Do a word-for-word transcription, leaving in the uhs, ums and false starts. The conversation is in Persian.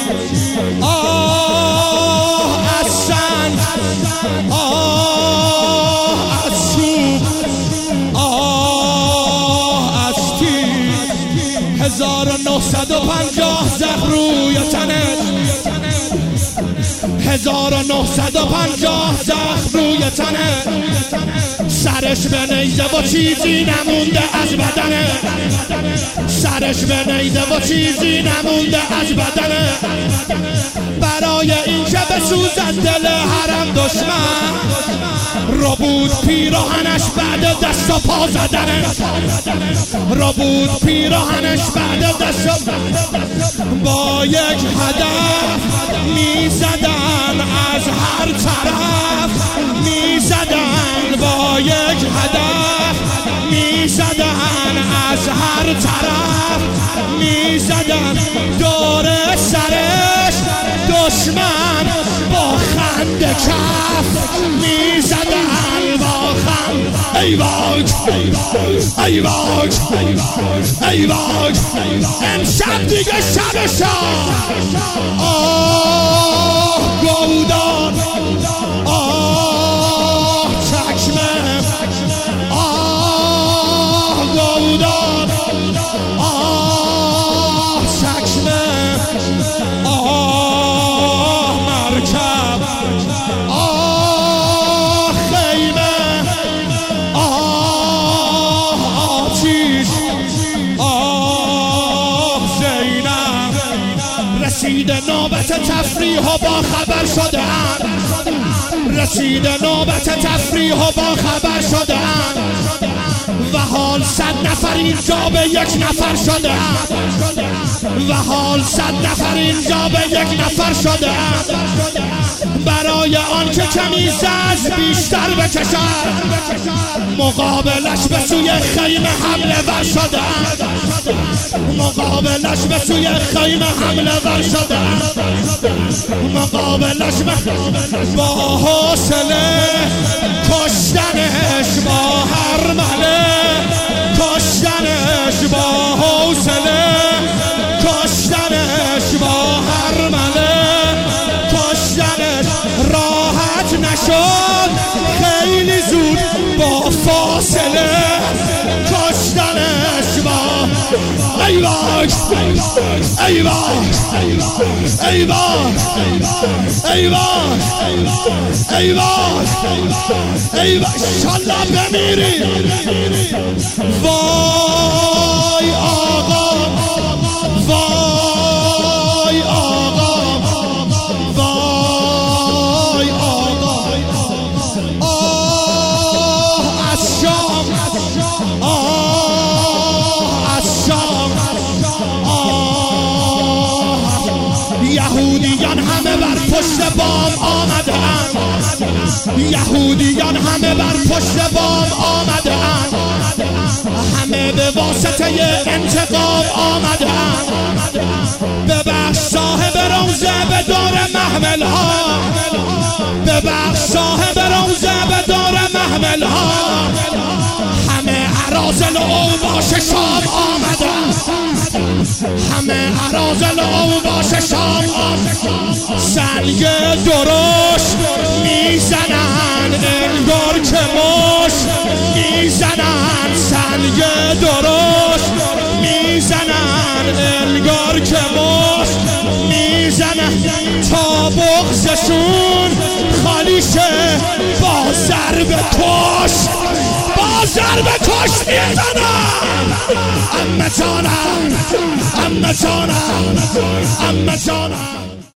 آه از سنگ، آه از چوب، آه از تیر. هزار و نهصد و پنجاه زخم روی تنت، هزار و نهصد و پنجاه زخم روی تنت. سرش به نیزه و چیزی نمونده از بدنه، سرش به نیزه و چیزی نمونده از بدنه. برای این که بسوزد دل حرم دشمن، رو بود پیراهنش بعد دست و پا زدنه، رو بود پیراهنش بعد دست و با یک هدف میزدن از هر طرف، میزدن با یک هدف، میزدن از هر طرف، میزدن دور سرش دشمن با خنده کف، میزدن با خنده. ای وای ای وای ای وای امشب دیگه شب شاه. آه گودان، آه چکمه، آه گودان، آه چکمه، آه مرکب، آه خیمه، آه آتیش، آه زینب. رسید نوبت تفریح و با خبر شده ام، رسید نوبت تفریح و با خبر شده ام. و حال صد نفر اینجا به یک نفر شده ام، و حال صد نفر اینجا به یک نفر شده ام. برای آن که کمی زج بیشتر بکشد، مقابلش به سوی خیمه حمله ور شده ام، مقابلش به سوی خیمه حمله ور شده ام، مقابلش با حوصله کشتنش، با هر مله کشتنش، با حوصله کشتنش، با هر مله کشتنش. راحت نشد خیلی زود با فاصله کشتنش، با ای وای ای وای ای وای ای وای ای وای ای وای انشالله بمیری. وای آقا، وای آقا، وای آقا. آه از شام، آه از شام، آه یهودیان همه بر پشت بام آمده اند، یهودیان همه بر پشت بام آمده اند، همه به واسطه انتقام آمده اند. ببخش صاحب روزه به دور محمل ها، ببخش صاحب روزه به دور محمل ها. همه اراذل و اوباش شام آمده، همه اراذل و اوباش شام آمده. سنگ درشت میزنن انگار که مشت میزنن، سنگ درشت میزنن انگار که مشت میزنن، تا بغضشون خالی شه با ضرب کشت، با ضرب کشت میزنن. عمه جانم، عمه جانم، عمه جانم.